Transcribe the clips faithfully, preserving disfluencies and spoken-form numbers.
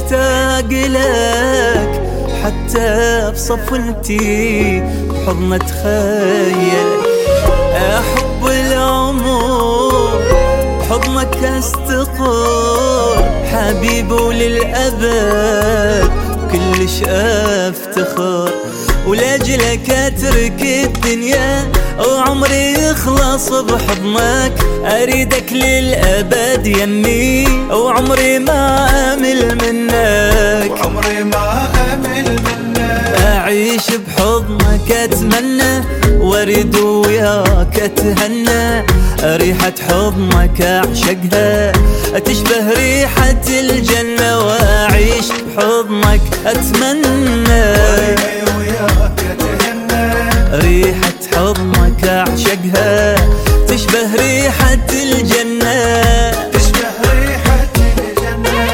مشتاق لك حتى بصفنتي بحضن اتخيلك. احب العمر بحضنك استقر حبيبي وللأبد كلش افتخر، ولاجلك اترك الدنيا وعمري يخلص بحضنك. اريدك للأبد يمي وعمري ما امل منك، وعمري ما امل منك. اعيش بحضنك اتمنى وارد وياك اتهنى. ريحة حضنك اعشقها تشبه ريحة الجنة، واعيش بحضنك اتمنى وارد وياك اتهنى. ريحة حضنك اعشقها تشبه ريحة الجنة، تشبه ريحة الجنة.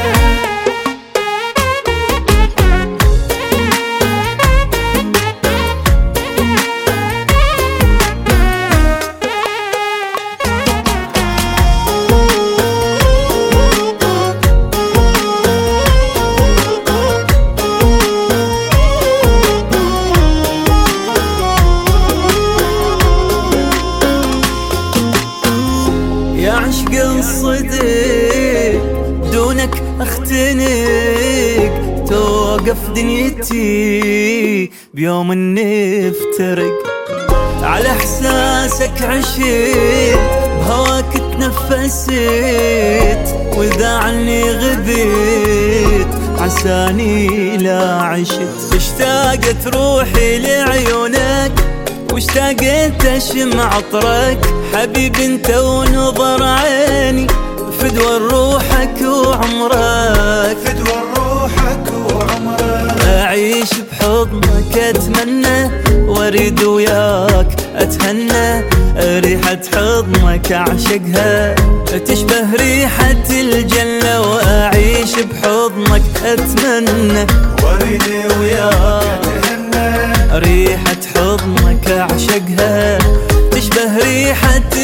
يا عشق الصديق دونك اختنق، توقف دنيتي بيوم نفترق. على احساسك عشيت بهواك تنفست، واذا عني غبيت عساني لا عشت. اشتاقت روحي لعيونك واشتاقت اشم عطرك، حبيبي انت ونظر عيني فدوى روحك وعمرك، فدوى روحك وعمرك. اعيش بحضنك اتمنى واريد وياك اتهنى. ريحة حضنك اعشقها تشبه ريحة الجنة، واعيش بحضنك اتمنى واريد وياك اتهنى. ريحة حضنك اعشقها تشبه ريحة